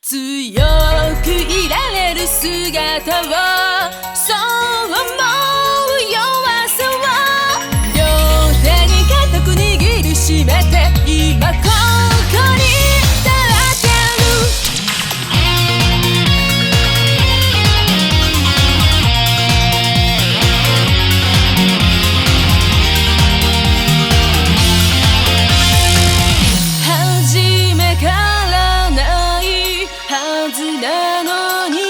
強くいられる姿をそう思う弱さを両手に固く握りしめて今ここに立ってる初めからないはずなのに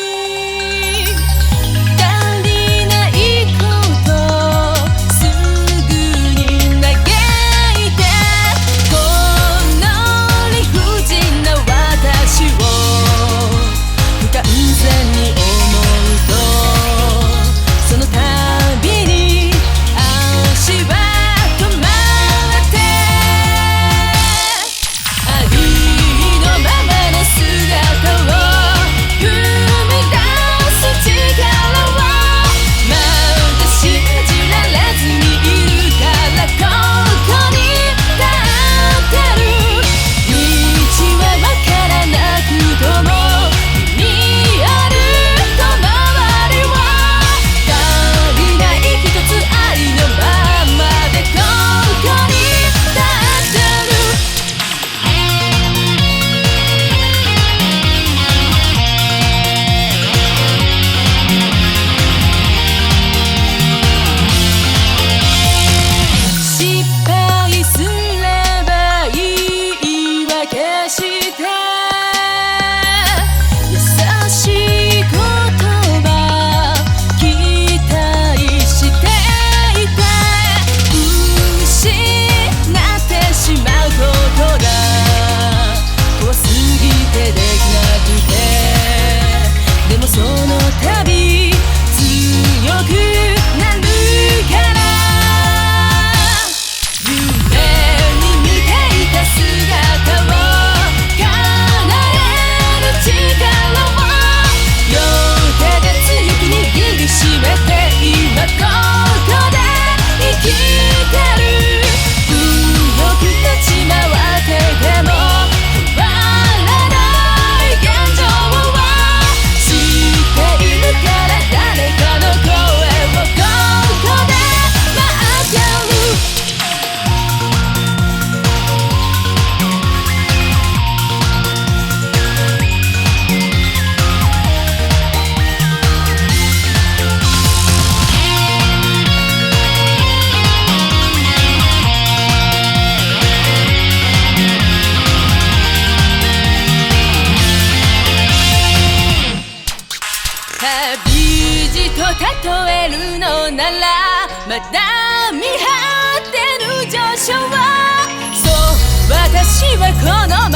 足りないことすぐに嘆いてこの理不尽な私を不完全に思うとその度に足は止まってありのままの姿を生み出す力をまだ信じられずにいるからここに立ってる道はわからなくとも見える遠回りを足りない一つありのままでここに立ってる失敗すればいい言い訳して優しい言葉期待していて失ってしまうことが怖すぎてできなくてでもその度強くなるから夢に見ていた姿を叶える力を両手で強く握りしめて今ここで生きてる強く立ち回ってても変わらない現状を知っているから誰かの声をここで待ってる旅路と例えるのならまだ見張ってる上昇そう私はこの